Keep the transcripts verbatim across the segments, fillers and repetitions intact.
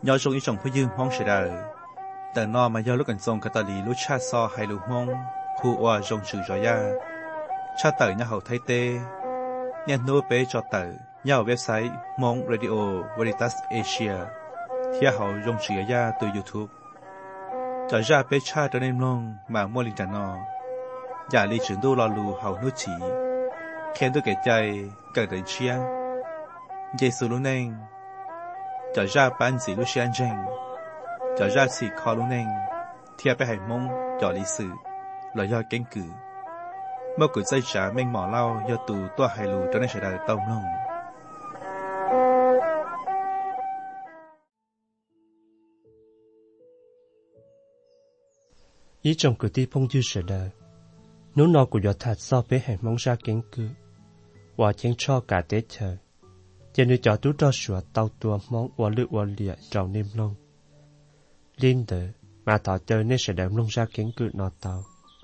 nhớ trong ý chồngผู้ยืมห้องเฉยแต่นอมาย่อลูกกันทรงกตาลีลูกชาซอให้ลูกห้องผู้ว่าจงชื่อจอยาชาเตอร์เนี่ยเขาไทยเตเนี่ยโน้เปจอเตอร์เนี่ยเว็บไซต์มองเรดิโอเวริตัสเอเชียที่เขาจงชื่อยาตัวยูทูบจอยาเปชาตัวเนมลงมามัวลิงจานออย่าลีถึงดูรอลูเขานุชีเข็นตัวเกใจเกิดเดินเชียงเยซูลุเนงจอยาปันสีลุเชียนเจงจอยาสีคอลุเนงเทียไปให้มงจอลิสือลอยยอเก่งกือเมื่อกุใจจ๋าเม่งหมอเล่ายอตูตัวไฮลูจนได้เฉยได้ต้มลง ý trong cửa ti phong dư sở đời nếu nó của giọt thật so với hành mong ra kiến cư và chén cho cả tế trời cho nên cho tú cho sửa tàu tua mong và lựa và lịa trào niêm lông liên tử mà thọ chơi nên sẽ đem lông ra kiến cư nó tàu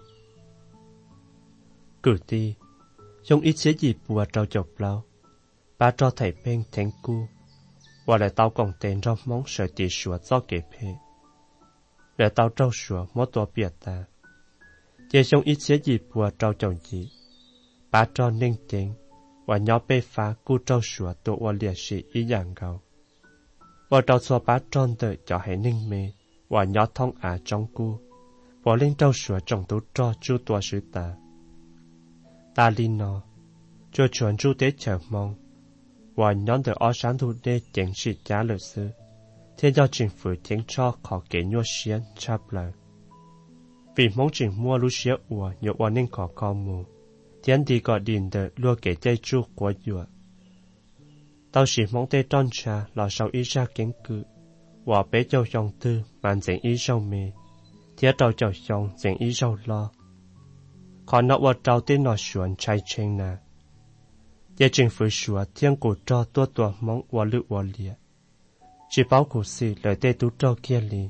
cử ti trong ít xế gì bùa trao chọc lao bà cho thầy bên thánh cu và lại tàu còn tên trong mong sợ tỷ sửa do kể phê để tao trâu sủa mỗi tua biệt ta, chỉ trong ít xíu gì bùa trâu chồng chị, bà cho nên tiếng, và nhỏ bê phá cu trâu sủa tụ và liệt sĩ ý dạng gầu, và trâu xua bà tròn đợi cho hãy ninh mê, và nhỏ thông ả trong cu, và lên trâu sủa trong tú cho chú tua sứ ta, ta linh nó, cho chuẩn chú tế chờ mong, và nhỏ đợi ó sáng thu đê chén sĩ giá lợi sư. Thế do chính phủ tiếng cho khó kể nhua xiên chắp lời. Vì mong chính mua lưu xế ủa nhựa ủa nên khó khó mù. Thiên đi gọi điện đợi lua kể dây chú của dùa. Tao chỉ mong tê tròn trà lò sau ý ra kiến cự. Và bế châu dòng tư màn dành ý rau mê. Thế trao châu dòng dành ý rau lo. Khó nọ ủa trao tên nọ xuân chay chênh nà. Dây chính phủ xua thiên cổ cho tua tua mong ủa lưu ủa liệt. Chỉ báo cụ sĩ lời tê tú trao kia lì.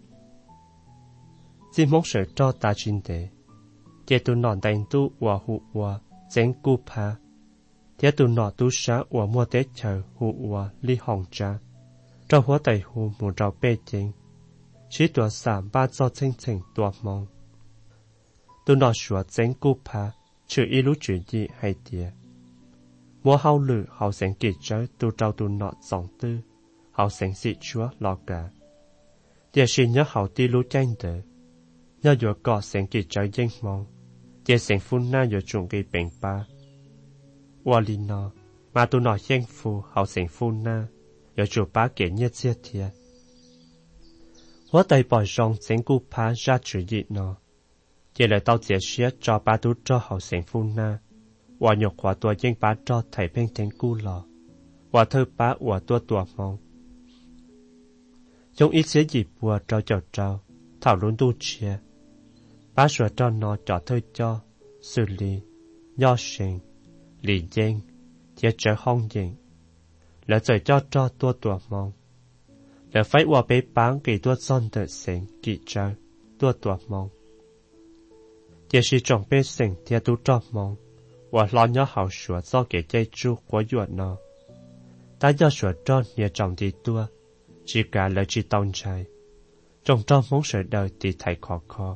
Chỉ mong sở cho ta chín tế. Chế tu nọ đánh tu và hụ và dành cụ phá. Thế tu nọ tu xá và mua tế chờ hụ và ly hồng trá. Cho hóa tài hụ mù rào bê chính. Chỉ tùa xả ba cho chênh chênh tùa mong. Tu nọ xua dành cụ phá. Chữ ý lũ chuyện gì hay tìa. Mua hao lử hao dành kỳ trái tu trao tu nọ dòng tư. Họ sẵn sĩ chúa lọ cả. Để xin nhớ họ ti lưu tranh tử. Nhớ dùa có sẵn kỳ trái danh mong. Để sẵn phun na dùa trùng kỳ bệnh ba. Và lý nó, mà tù nọ danh phù họ sẵn phun na. Dùa chủ bá kể nhất giết thiệt. Hóa tay bỏ rong sẵn cụ phá ra chữ dị nó. Để lời tao dễ xuyết cho bá tú cho họ sẵn phun na. Và nhục hóa tùa danh bá cho thầy bên thánh cụ lọ. Và thơ bá và tùa tùa mong. Trong ít xế dịp bùa trao trao trao, thảo luôn tu chia. Bá sửa cho nó cho thôi cho, xử lý, nho sinh, lý danh, thiết trở hông dịnh. Lỡ trời cho cho tua tua mong. Lỡ phải hòa bế bán kỳ tua son tự sinh, kỳ trao, tua tua mong. Thiết sĩ trọng bế sinh thiết tu cho mong, và lo nhó hảo sửa do kể chay chú của dụa nó. Ta do sửa cho nhờ trọng đi tua. Chỉ cả lời chỉ tông trai. Trong trong mong sợ đời thì thầy khó khó.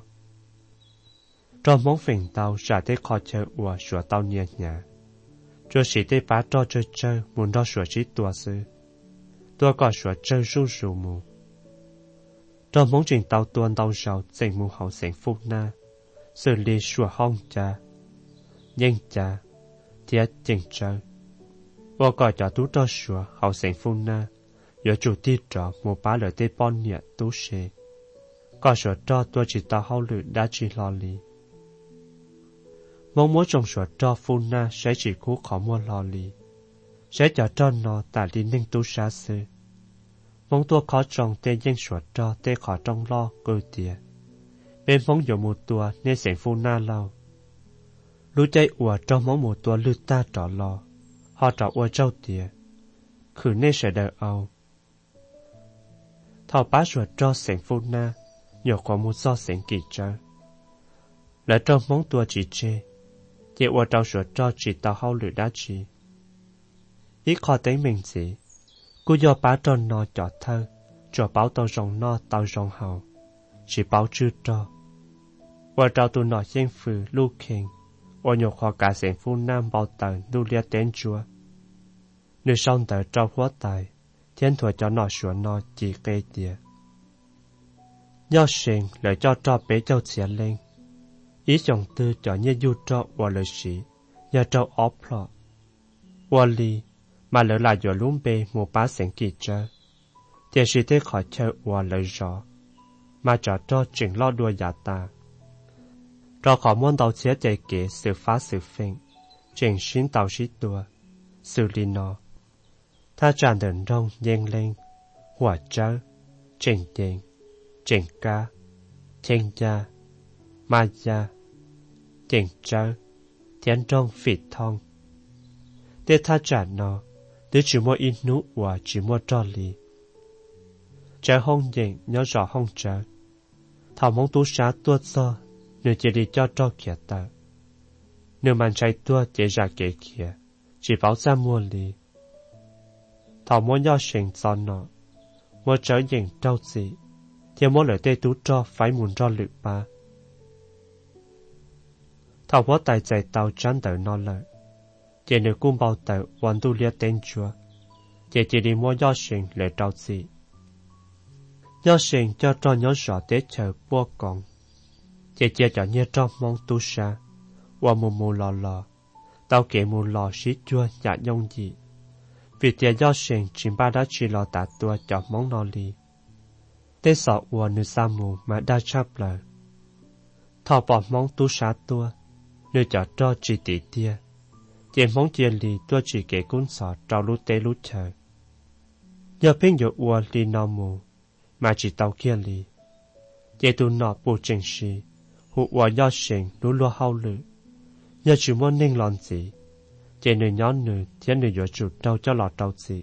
Trong mong phình tao ra tới khó chơi ủa sửa tao nhẹ nhả. Cho sĩ tới bá cho chơi chơi muốn đó sửa trí tùa sư. Tùa có sửa chơi ru ru mù. Trong mong trình tao tuôn tao rào dành mù hậu sảnh phúc na. Xử lý sửa hông cha. Nhanh cha. Thiết chỉnh chơi. Và có cho tú cho sửa hậu sảnh phúc na. Giờ chủ tiết trọ một bá lời tê bon nhẹ tú xê. Có sở cho tôi chỉ tao hao lự đã chỉ lo lý. Mong muốn trong sở cho phu na sẽ chỉ cú khó mua lo lý. Sẽ cho cho nó tả lý ninh tú xá sư. Mong tôi khó trong tê danh sở cho tê khó trong lo cơ tìa. Bên mong dụ một tùa nên sảnh phu na lâu. Lũ chạy ủa trong mong một tùa lưu ta trọ lo. Họ trọ ủa trâu tìa. Khử nên sẽ đời âu. Thảo bá ruột cho sảnh phu na, nhờ có một do sảnh kỳ trao. Lại trong mong tua chỉ chê, dễ ua trao ruột cho chỉ tao hao lửa đá chỉ. Ít khó thấy mình gì, cô do bá tròn nó cho thơ, cho báo tao rong no tao rong hào, chỉ báo chưa cho. Và trao tụ nọ dân phừ lưu khen, và nhục họ cả sẻn phu nam bao tờ lưu lia tên chúa. Nếu xong tờ trao hóa tài, thiên thuật cho nọ sửa nọ chỉ cây tìa. Do sền lời cho cho bé châu xẻ lên, ý dòng tư cho như du cho và lời sĩ, do trao ốp lọ. Và lì, mà lỡ lại dò lún bê một bá sẻn kỳ trơ. Thì sĩ tế khỏi chơi và lời rõ, mà cho cho chuyện lo đua giả ta. Cho khỏi muốn đầu chế chạy kế sự phá sự phênh, chuyện xin tàu sĩ đua, sự lý nó. Ta tràn đợn rong dên lên, hỏa trớ, trình tiền, trình ca, thiên gia, ma gia, trình trớ, thiên trong phỉ thông. Để ta tràn nó, để chỉ mua ít nụ và chỉ mua trò lý. Trẻ hông dên nhớ rõ hông trớ. Thảo mong tú xá tuột so, nếu chỉ đi cho trò kia tờ. Nếu mà chạy tuột chỉ ra kế kia, chỉ bảo ra mua lý. Thảo muốn do sinh cho nó, muốn trở dành trâu gì, thì muốn lời tê tú cho phải muốn cho lự ba. Thảo muốn tài chạy tàu chán tờ nó lợi, chỉ nếu cung bao tờ hoàn tu lia tên chúa, chỉ chỉ đi muốn do sinh lời trâu gì. Do sinh cho cho nhớ rõ tế chờ bua con, chỉ chỉ cho nhớ trong mong tu xa, và mù mù lò lò, tao kể mù lò xí chua dạ nhông gì. Vì thế do sinh chính ba đã chỉ lo tạ tua cho mong nó li. Tế sọ ua nữ sa mù mà đã chắp lời. Thọ bỏ mong tu xá tua, nữ cho cho chỉ tỷ tia. Chỉ mong chia li tua chỉ kể cuốn sọ trao lú tế lú chờ. Giờ bên dụ ua li nó mù, mà chỉ tàu kia li. Chỉ tu nọ bù trình sĩ, hụ ua do sinh lú lua hao lự. Giờ chỉ muốn ninh lòn gì. Chỉ nữ nhóm nữ thiên nữ dựa chủ trâu cho lọ trâu gì.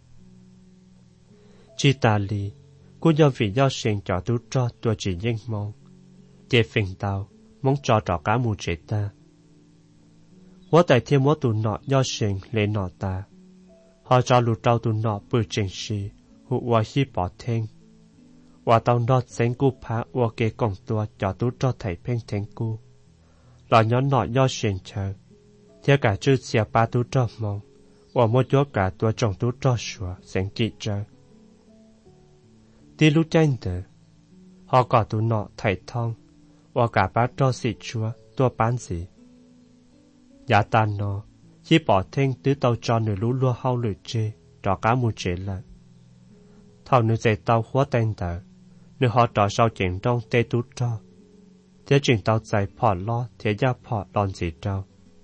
Chỉ ta li, cô do vì do sinh cho tú cho tôi chỉ danh mong. Chỉ phình tàu, mong cho trọ cá mù chế ta. Hóa tại thiên mô tù nọ do sinh lệ nọ ta. Họ cho lù trâu tù nọ bự trình sĩ, hụ hòa hi bỏ thêm. Hòa tàu nọ xanh cú phá hòa kế cổng tua cho tú cho thầy phênh thênh cú. Lọ nhóm nọ do sinh chờ. Thế cả chữ xìa ba tú trò mong, và một chỗ cả tua trồng tú trò sủa, sáng kỵ trơ. Tí lúc chanh tử, họ có tú nọ thầy thông, và cả bá trò xị chúa, tua bán gì. Giả tàn nó, chỉ bỏ thêm tứ tàu cho nữ lũ lua hao lửa chê, trò cá mù chế lợn. Thảo nữ dạy tàu hóa tên tờ, nữ họ trò sau chuyện trong tê tú trò. Thế chuyện tàu dạy phỏ lo, thế gia phỏ lòn gì trao.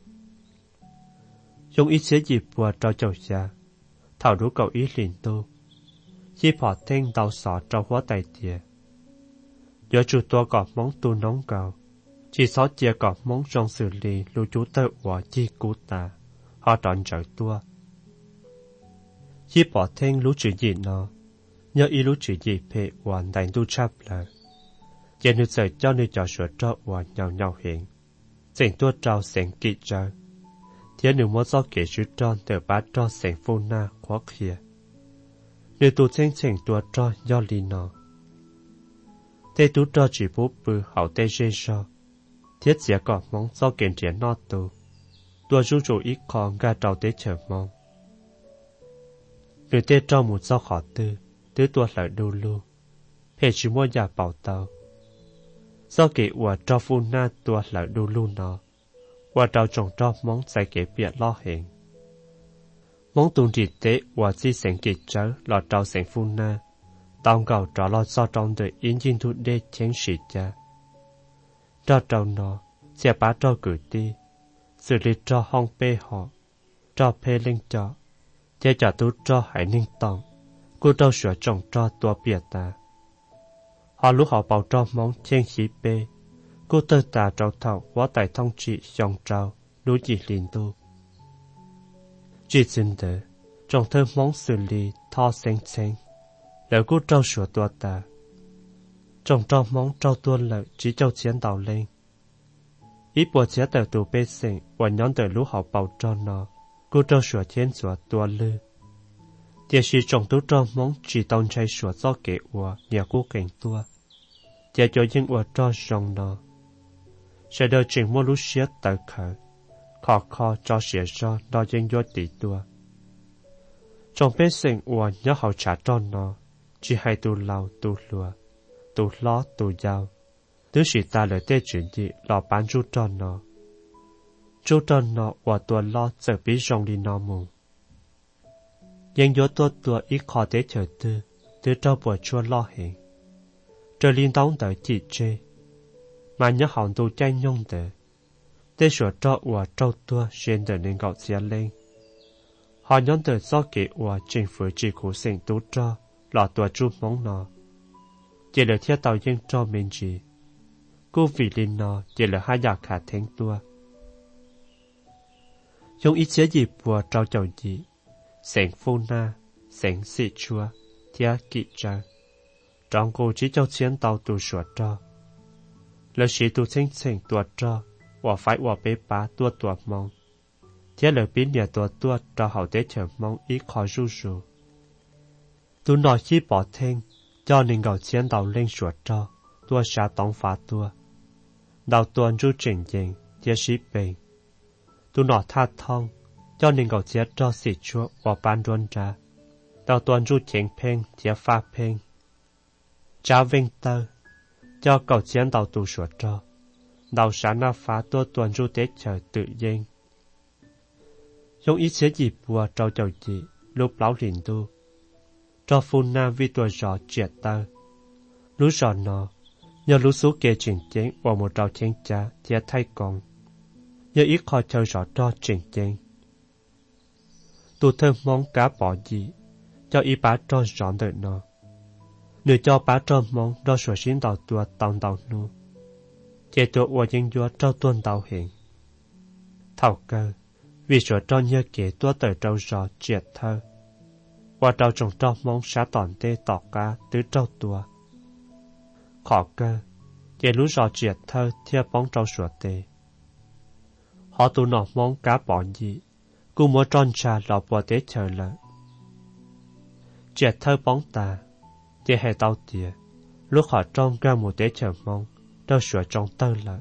Dùng ít xế dịp vừa trao chầu xa, thảo đủ cầu ý liền tu. Khi phỏ thêm tàu sọ trao hóa tài tìa. Giờ chủ tòa gọt món tu nóng cầu, chỉ xó chia gọt món trong xử lý lưu chú tơ quả chi cú ta, họ trọn trở tua. Khi bỏ thêm lũ chữ gì nó, nhớ ý lũ chữ gì phê hoàn đánh tu chắp lời. Giờ nữ sở cho nữ cho sửa cho hoàn nhau nhau hiện, dành tua trao sáng kỵ trao. Thế nếu muốn do kể chú tròn từ bá trò sáng phô na khó khía. Nếu tù chênh chênh tùa trò do lý nó. Thế tù trò chỉ bố bư hảo tê dê rò. Thiết dĩa gọt mong do kênh trẻ nọ tù. Tùa rú rủ ít khó gà trào tế chờ mong. Nếu tê trò một do khó tư, tứ tùa lợi đô lưu. Phê chú mua nhà bảo tàu. Do kể ủa trò phô na tùa lợi đô lưu nó. Và trao trồng cho món giải kế biệt lo hiện. Món tuần trị tế và chi sáng kịp trớ là trao sáng phu na. Tao cầu trao lo so trong đời yên dinh thu đê chén sĩ cha. Trao trao nó, sẽ bá trao cử đi. Xử lý trao hong bê họ. Trao phê linh cho. Thế trả tú trao hải ninh tòng. Cô trao sửa trồng trao tua biệt ta. Họ lúc họ bảo trao món chén sĩ bê. Cô tơ tà trao thảo hóa tài thông trị dòng trao, đối dị liền tu. Chỉ xin đỡ, trong thơ mong xử lý tho xanh xanh, lỡ cô trao sửa tua tà. Trong trao mong trao tua lợi chỉ trao chiến đào lên. Ý bộ chế tờ tù bê sinh và nhóm tờ lũ họ bảo cho nó, cô trao sửa chiến sửa tua lư. Tiệt sĩ trồng tú cho mong chỉ tông chạy sửa do kẻ ua nhà cố cảnh tua. Tiệt cho những ua cho rong nọ. Sẽ đợi trình mua lúc xếp tới khởi. Khó khó cho xế cho đo dân vô tỷ tua. Trong bên sinh ua nhớ hậu trả cho nó. Chỉ hay tu lau tu lùa. Tu ló tu dao. Tứ sĩ ta lời tê chuyện gì lò bán rút cho nó. Chú cho nó ua tua lo giờ bí rong đi nó mù. Nhưng vô tua tua ít khó tế chờ tư. Tư cho bùa chua lo hình. Trở liên tông tới chỉ chê. Mà nhớ hỏng tu chay nhông tới. Tế sửa cho ua trâu tua xuyên tới nên gọt xe lên. Họ nhóm tới do kỷ ua chính phủ chỉ khủ sinh tú cho. Lọ tua chú mong nó. Chỉ là thiết tàu dân cho mình gì. Cô vì linh nó chỉ là hai giả khả thánh tua. Dùng ít chế gì bùa trao chầu gì. Sánh phu na, sánh xị chua, thia kỵ trang. Trong cô chỉ cho chiến tàu tù sửa cho. Lời sĩ tù chính chính tùa cho, và phải và bế bá tùa tùa mong. Thia lời biến nhà tùa tùa cho hậu tế chờ mong ý khó ru ru. Tù nói khi bỏ thêm, cho nên gạo chiến tàu lên sửa cho, tùa xa tông phá tùa. Đào tuần ru trình dình, thia sĩ bình. Tù nói tha thông, cho nên gạo chết cho xỉ chúa và bán ruân ra. Đào tuần ru chén phênh, thia pha phênh. Cháu vinh tơ, cho cậu chiến đào tù sửa cho. Đào sáng na phá tua tuần ru tế trời tự nhiên. Dùng ý chế gì bùa trao chầu gì, lúc lão lìn tu. Cho phu na vi tuần rõ triệt tơ. Lúc rõ nó, nhờ lúc số kê trình chén và một trao chén chá, thia thay con. Nhờ ý khó chơi rõ cho trình chén. Tù thơ mong cá bỏ gì, cho ý bá cho rõ đợi nó. Nếu cho bá cho mong đo sửa xin tàu tùa tàu tàu nụ. Chế tùa ua dân dùa trao tuần tàu hiện. Thảo cơ, vì sửa cho nhớ kế tùa tờ trao rõ triệt thơ. Và trao trồng trao mong xá toàn tê tỏ cá tứ trao tùa. Khó cơ, chế lũ rõ triệt thơ thia bóng trao sửa tê. Họ tù nọ mong cá bỏ gì, cũng mua tròn trà lọ bò tế chờ lợi. Triệt thơ bóng tà, chế hệ tao tìa, lúc họ trong ra một tế chờ mong, đâu sửa trong tơ lợi.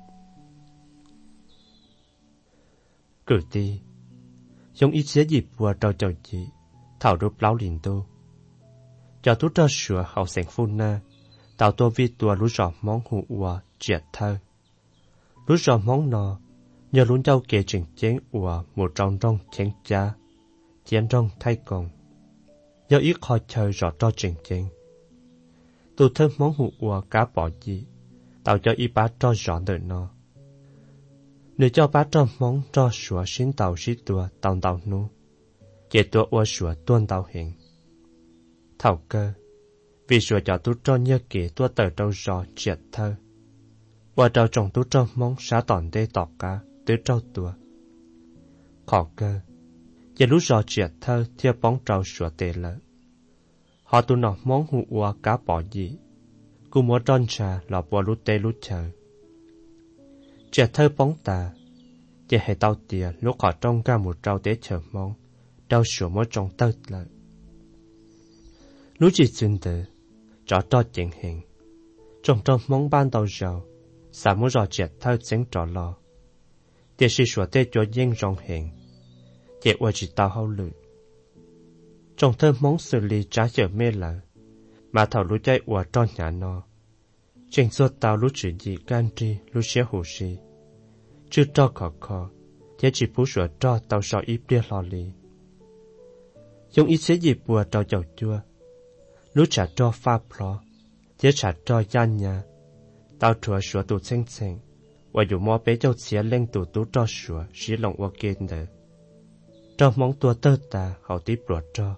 Cử ti, dùng ít xế dịp vừa trao chầu chị, thảo rụp lão liền tu. Cho tú trao sửa hậu sảnh phu na, tạo tô vi tùa lũ rõ mong hụ ua triệt thơ. Lũ rõ mong nọ, nhờ luôn trao kể trình chén ua một trong trong chén cha, chén trong thay còn. Nhờ ít khó chơi rõ cho trình chén. Tù thơm mong hụ ua cá bỏ gì, tạo cho ý bá cho rõ đời nó. Nếu cho bá cho mong cho sủa xin tàu sĩ tùa tàu tàu nụ, chế tùa ua sủa tuôn tàu hiện. Thảo cơ, vì sủa cho tú cho nhớ kể tùa tờ trâu rõ triệt thơ. Và trâu trồng tú cho mong xá tòn đê tỏ cá, tứ trâu tùa. Khó cơ, chế lũ rõ triệt thơ thiê bóng trâu sủa tê lợi. Họ tụ nọ mong hụ ua cá bỏ gì, cũng mua tròn trà lọ bò lút tê lút chờ. Triệt thơ bóng tà, chế hệ tao tìa lúc họ trong ra một trâu tế chờ mong, trâu sủa mỗi trong tơ lợi. Lúc chỉ dừng tử, rõ cho chính hình, trong trong mong ban đầu giàu, xả mỗi rõ triệt thơ chính trò lò. Tiết sĩ sủa tê cho dân rong hình, chế ua chỉ tao hâu lự. Trong thơ mong xử lý trái chờ mê lợ, mà thảo lũ chạy ua cho nhà nó. Trình suốt tao lũ chỉ gì can tri lũ xế hủ xì. Chứ cho khó khó, thế chỉ phú sủa cho tao sợ ít bia lò lì. Dùng ít xế gì bùa tao dầu chua. Lũ trả cho pha plọ, thế trả cho gian nhà. Tao chùa sủa tụ xinh xinh, và dù mò bế châu xế lên tụ tụ cho sủa xí lòng ua kênh đỡ. Trong mong tua tơ tà hậu tí bùa cho.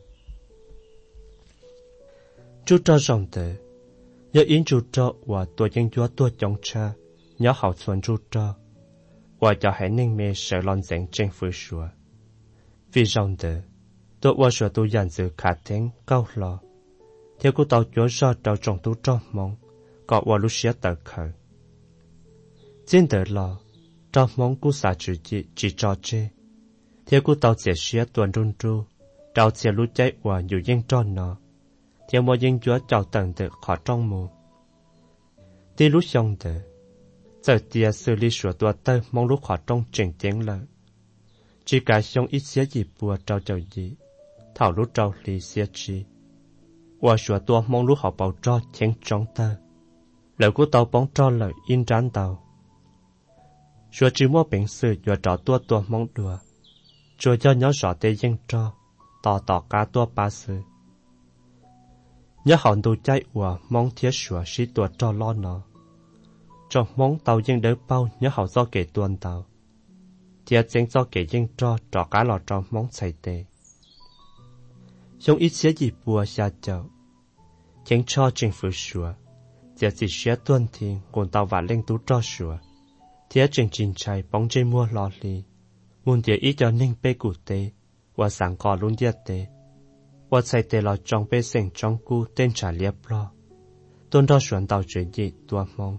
Chú cho rộng tử, nhớ in chú cho và tua dân chúa tua chống cha, nhớ hậu xuân chú cho. Và cho hãy nên mê sợ lon dành trên phương sủa. Vì rộng tử, tôi và sủa tu dàn dự khả thánh cao lò. Theo cô tàu chúa do trao trọng tu cho mong, có và lúc xế tờ khởi. Trên tờ lò, cho mong cô xả chữ chị chỉ cho chê. Theo cô tàu dễ xế tuần rung tru, trao xe lũ cháy và nhiều dân tròn nó theo mọi dân chúa trao tận tự khó trong mù tí lũ xong tự giờ tia xử lý sửa tua tơ mong lũ khó trong trình tiếng lợi chỉ cả xong ít xế gì bùa trao trao gì thảo lũ trao lì xế chi và sửa tua mong lũ họ bảo cho chén trong tơ lời của tàu bóng cho lời in rán tàu sửa chỉ mua bệnh sự và trò tua tua mong đùa rồi cho nhớ rõ tê dân cho tỏ tỏ cá tua ba sự nhớ hòn đồ cháy và mong thiết sửa sĩ tua cho lo nó trong mong tàu dân đỡ bao nhớ hậu do kể tuần tàu thiết dân do kể dân cho trò cá lò trong mong xảy tê trong ít xế gì bùa xa chậu chén cho chính phủ sửa thiết gì xế tuần thì nguồn tàu và lên tú cho sửa thiết trình trình chạy bóng trên mua lò lì muốn thiết ít cho ninh bê cụ tê và sáng có luôn điết tê và xảy tê lò trong bê sinh trong cu tên trả liếp lo tôn đó xuân tàu chuyển dị tua mong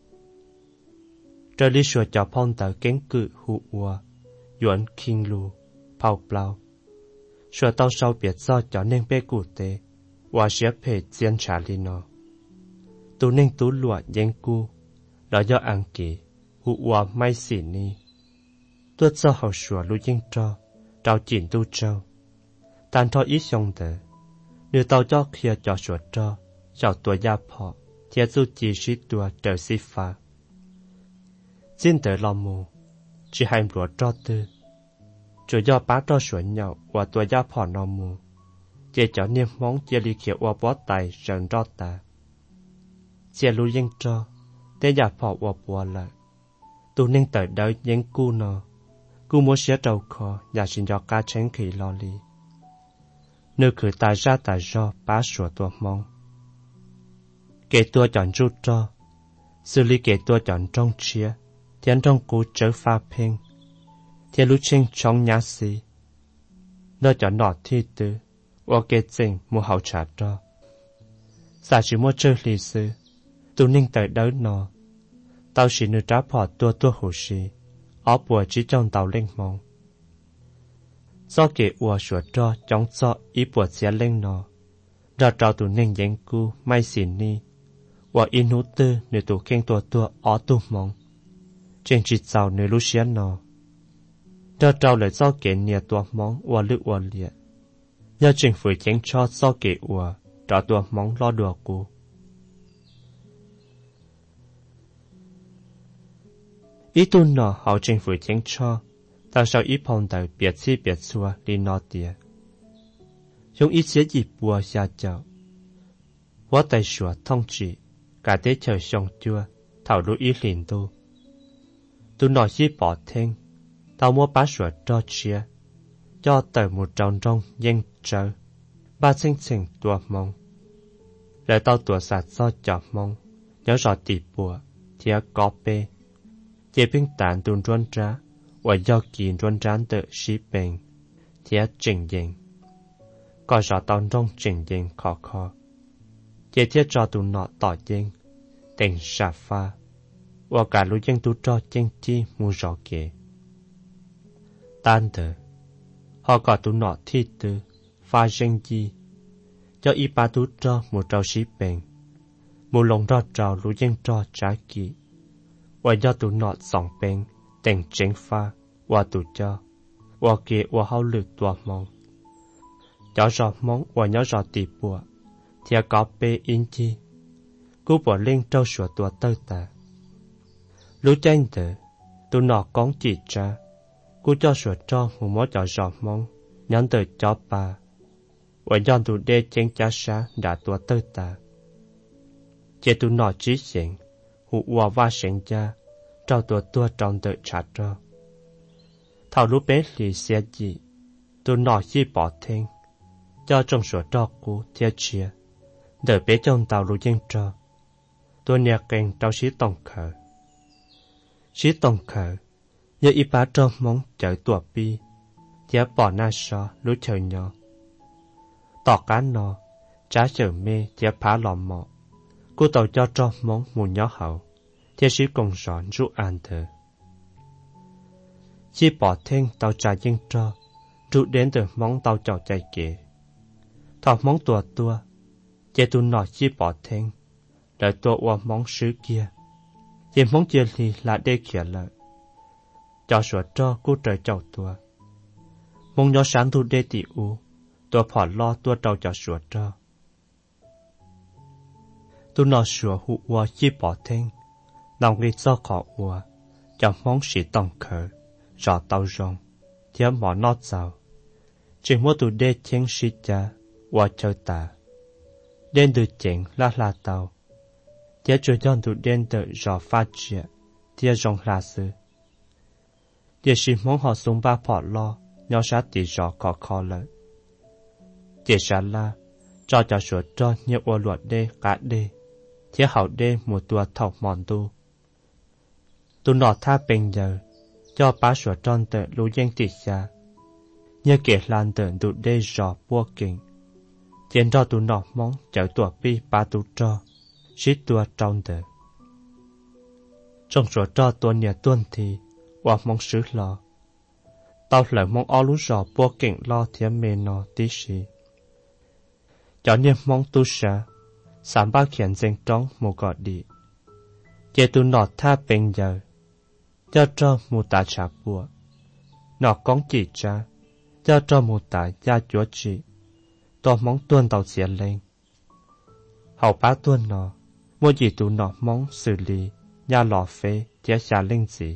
trở lý sửa cho phong tàu kén cự hụ ua yuan kinh lu phao plau sửa tàu sau biệt do cho nên bê cụ tê và xếp phê diễn trả lý nó tu nên tú lụa dân cu đó do ăn kỳ hụ ua may xỉ ni tuốt do hậu sửa lưu dân cho trao chỉnh tu trao tàn thọ ít xong tờ nếu tàu cho kia cho sửa cho cho tuổi gia phọ thiết du chỉ sĩ tuổi trở sĩ phá xin tờ lò mù chỉ hành rùa cho tư chủ do bá cho sửa nhau và tuổi gia phọ nò mù chế cho niêm móng chế lý khiệu và bó tài rần rõ ta chế lưu dân cho tế gia phọ và bùa lại tu nên tờ đợi những cu nò cú muốn xé đầu kho nhà xin cho cá chén khỉ lo li nơi khử tài ra tài do bá sủa tua mong kể tua chọn rút cho xử lý kể tua chọn trong chia thiện trong cú trở pha phênh thiện lũ chênh trong nhá xí nơi chọn nọ thi tư và kể trình mua hậu trả cho giả chỉ mua chơi lì sư tu ninh tới đỡ nọ tao chỉ nữ trả bỏ tua tua hồ sĩ ở bùa chỉ trong tàu lên mong do kể ua sửa cho chống cho ý bùa xé lên nó ra trao tụ nên dân cu may xỉ ni và in hữu tư nếu tụ khen tua tua ở tu mong trên chỉ giàu nếu lúc xé nó ra trao lời do kể nia tua mong và lự ua liệt nhờ chính phủ chén cho do kể ua trả tua mong lo đùa cu ý tu nọ họ chính phủ chén cho ta sao ý phong tàu biệt chi biệt xua đi nọ tìa dùng ý xế dịp bùa xa chậu hóa tay sủa thông trị cả tế trời sông chua thảo đu ý liền tu tu nọ xí bỏ thêm tao mua bá sủa cho chia cho tờ một tròn trong dân trở ba sinh sinh tua mong lại tao tua sạt do chọc mong nhớ rõ tỉ bùa thịa có bê chế bình tản tuôn truân trá và do kỳ truân trán tự sĩ bệnh thịa trình diện có rõ tao trong trình diện khó khó chế thiết cho tụ nọ tỏ dân tình xà pha và cả lũ dân tu cho chân chi mu rõ kể tan thờ họ có tụ nọ thi tư pha dân chi cho y ba tu cho một trâu sĩ bệnh một lòng rõ trào lũ dân cho trả kỳ và do tụ nọ sòng bệnh tình chính pha và tụ cho và kia và hao lực tua mong cho rõ mong và nhớ rõ tỉ bùa thì có bê in chi cú bỏ lên trâu sủa tua tơ tà lũ tranh tử tụ nọ con chỉ cha cú cho sủa cho một món cho rõ mong nhắn từ cho bà và do tụ đê chén chá xá đã tua tơ tà chế tụ nọ trí xịn hụ hòa va xịn cha trao tua tua trong tự trả cho thảo lũ bé lì xe gì tụ nọ chi bỏ thêm cho trong sủa cho cú thiết chia đợi bé trong tàu lũ dân cho tôi nhà kênh trao sĩ tổng khởi sĩ tổng khởi nhờ y bá cho mong chở tùa bi giá bỏ na so lũ chờ nhỏ tỏ cá nọ trả chờ mê giá phá lò mọ cô tàu cho cho mong mù nhỏ hậu thiết sĩ công rõ rút an thờ chỉ bỏ thêm tàu trả dân cho trụ đến từ mong tàu chào chạy kể. Thọ mong tua tua, chế tu nọ chi bỏ thêm, đợi tua ua mong sứ kia. Chế mong chia ly là đê khía lợi. Cho sửa cho cô trời chào tua. Mong nhỏ sáng tu đê tị u, tua phỏ lo tua trâu cho sửa cho. Tu nọ sửa hụ ua chi bỏ thêm, lòng đi cho khó ua, cho mong sĩ tổng khởi, rõ tàu rong, thiếu mỏ nót giàu. Chỉ mua tu đê chênh sĩ cha, ua chơi ta. Đen từ chênh là là tàu. Tiếc chủ dọn tu đen từ rõ phát triển, tiếc rong là sư. Tiếc sĩ mong họ xuống ba phỏ lo, nhỏ sát tỷ rõ khó khó lợi. Tiếc sát là, cho cho sửa cho nhiều ua luật đê cả đê. Thiết hậu đê một tua thọc mòn tu. Tu nọ tha bình giờ, cho bá sửa tròn tờ lưu danh tỉ xa. Nhớ kể lan tờ tụ đê rõ bua kinh. Tiến cho tu nọ mong chở tùa bi ba tu cho, xí tua trong tờ. Trong sửa cho tua nhà tuân thì, hoặc mong sứ lo. Tao lời mong ó lú rõ bua kinh lo thiếm mê nọ tí xí. Cho niệm mong tu xa. Sám bác khiển danh trống mù gọt đi. Chế tu nọ tha bình giờ. Cho cho mù tà trả bùa. Nọ cóng chỉ cha. Cho cho mù tà gia chúa trị. Tòa mong tuân tàu xỉa lên. Hậu bá tuân nọ. Mua gì tu nọ mong xử lý. Nhà lò phê chế xa linh gì.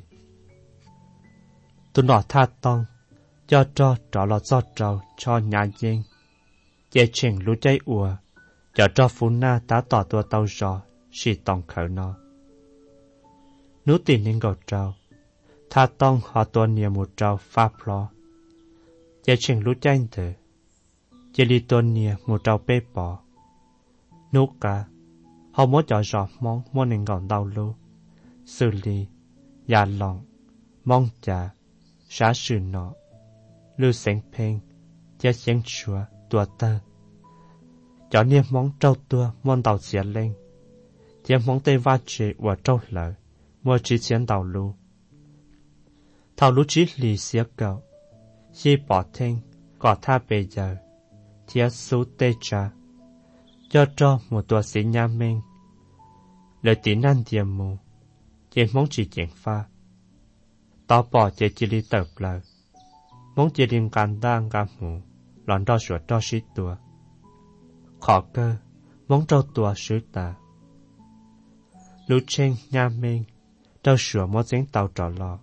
Tu nọ tha tông. Cho cho trọ lọ do trâu cho nhà dân. Chế trình lũ cháy ùa. Cho cho phú na đã tỏ tua tàu rõ, xì tổng khởi nó. Nếu tìm nên gầu trâu, tha tông họ tua nhiều một trâu pháp lo. Chế trình lũ chanh tử, chế li tua nhiều một trâu bê bỏ. Nếu cả, họ muốn cho rõ mong muốn nên gầu đau lưu, xử lý, giả lòng, mong trả, xá sự nọ. Lưu sáng phênh, chế sáng chua, tua tơ. Cho niệm mong trâu tua môn tàu xỉa lên. Tiêm mong tê va chế và trâu lợi, mua trí chiến tàu lưu. Thảo lưu trí lì xỉa cầu. Khi bỏ thêm, có tha bề giờ. Thiết xú tê trà. Cho cho một tùa xỉ nhà mình. Lời tí năng tiềm mù. Tiêm mong chỉ chuyển pha. Tao bỏ chế chỉ đi tập lợi. Mong chỉ điên can đang gà mù. Lòn đo sửa đo xí tùa. Khó cơ, mong trâu tùa sứ ta. Lũ chênh nhà mình, trâu sửa mô dính tàu trò lọ.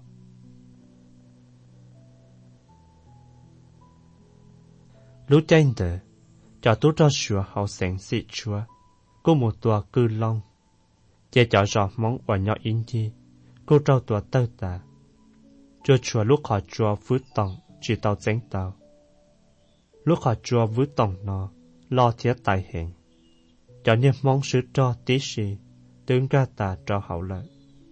Lũ chênh tử, cho tú trâu sửa hậu sáng xị chúa, cô một tùa cư long. Chế cho rõ mong ở nhỏ in chi, cô trâu tùa tơ ta. Chúa chúa lúc họ chúa vứt tổng, chỉ tàu dính tàu. Lúc họ chúa vứt tổng nó, lo thiết tài hiện. Cho niệm mong sứ cho tí xì, tướng ra ta cho hậu lợi.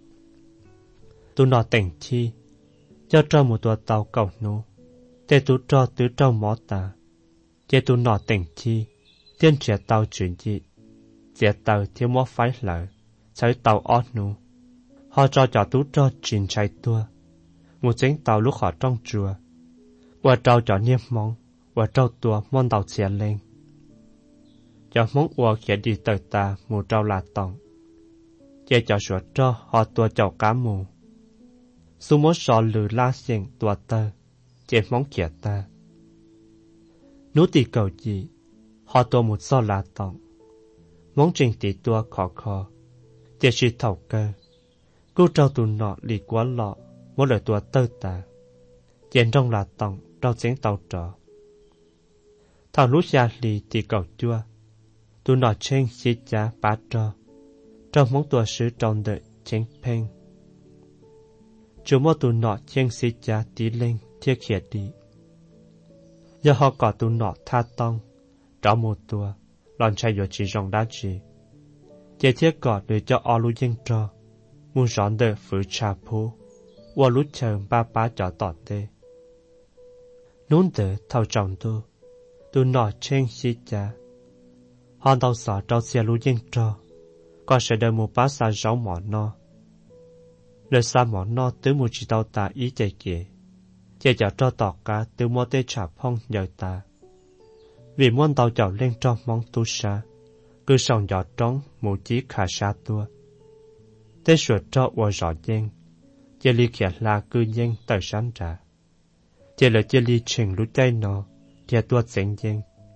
Tu nọ tỉnh chi, cho cho một tùa tàu cầu nô, tê tu cho tứ trâu mó ta. Chế tu nọ tỉnh chi, tiên trẻ tàu chuyển dị, chế tàu thiếu mó phái lợi, cháy tàu ót nô. Họ cho cho tú cho trình cháy tua, một chính tàu lúc họ trong chùa. Và trâu cho niệm mong, và trâu tua môn tàu xẻ lên. Cho mong ua khẽ đi tờ ta mù trâu là tổng. Chế cho sửa cho họ tua chầu cá mù. Xu mốt sò lử la xịn tua tơ. Chế mong khẽ ta. Nếu tì cầu gì, họ tua một sò là tổng. Mong trình tì tua khó khó. Chế sư thầu cơ. Cô trâu tù nọ lì quá lọ. Mỗi lời tua tơ ta. Chế trong là tổng trâu chén tàu trọ. Thảo lúc xa lì tì cầu chua. Tu nọ chênh xí chá bá trò. Trong mong tùa sứ trong đợi chênh phênh. Chú mô tu nọ chênh xí chá tí lên thiết khía đi. Giờ họ có tu nọ tha tông. Trong một tùa, lòn chay dụ chỉ rong đá chỉ. Chế thiết có để cho ọ lũ dân trò. Muốn rõn đợi phứ trà phú. Và lũ chờ ba bá cho tỏ tê. Nún đợi thao trọng tu. Tu nọ chênh xí chá. Họ đau sợ trao xe lũ dân trò. Có sẽ đợi một bá xa rau mỏ no. Lời xa mỏ no tới một chỉ đau ta ý chạy kể. chỉ cho cho tọt cá từ mua tê chả phong nhờ ta vì muốn tàu chảo lên trong mong tu sa cứ sòng giọt trống mù chí khả sa tua tê sửa cho qua rõ danh chỉ li khẽ là cứ danh tới sáng trả chỉ là chỉ li trình lũ chay nó thì tua danh danh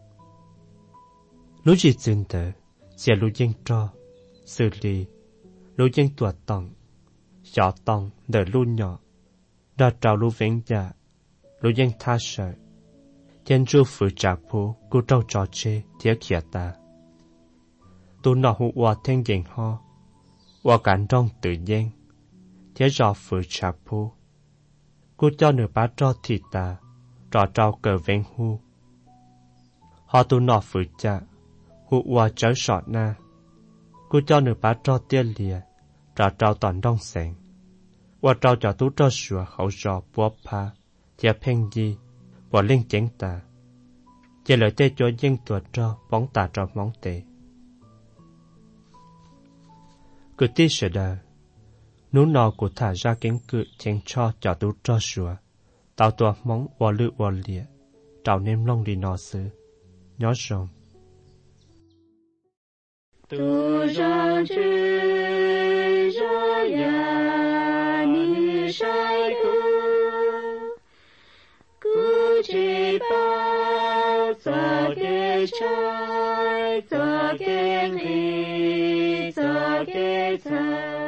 lũ gì dừng tới chỉ lũ danh cho xử lý lũ danh tuột tòng nhỏ tòng đỡ lũ nhỏ đã trào lũ vĩnh dạ lũ danh tha sợ chân chú phụ trả phú cô trâu trò chê thiết khía ta tu nọ hụ hòa thiên dành ho hòa cảnh trong tự nhiên thiết rõ phụ trả phú cô cho nửa bá trò thịt ta trò trao cờ vẹn hu họ tu nọ phụ trả hụ hòa trở sọ na cô cho nửa bá trò tiên lìa trò trao toàn đông sẹn hòa trao cho tú trò sủa khẩu trò bóp pa thiết phèn gì bỏ lên chén ta chỉ lời tê cho dân tuột cho bóng ta cho móng tê cứ tí sợ đờ nú nọ của thả ra kén cự chén cho cho tú cho sủa tao tua móng bỏ lự bỏ lịa trào nêm lông đi nọ xứ nhó rồng tu rằng chữ ra ya ni sai tu cứ chỉ bao giờ cái trái giờ cái ly giờ cái trái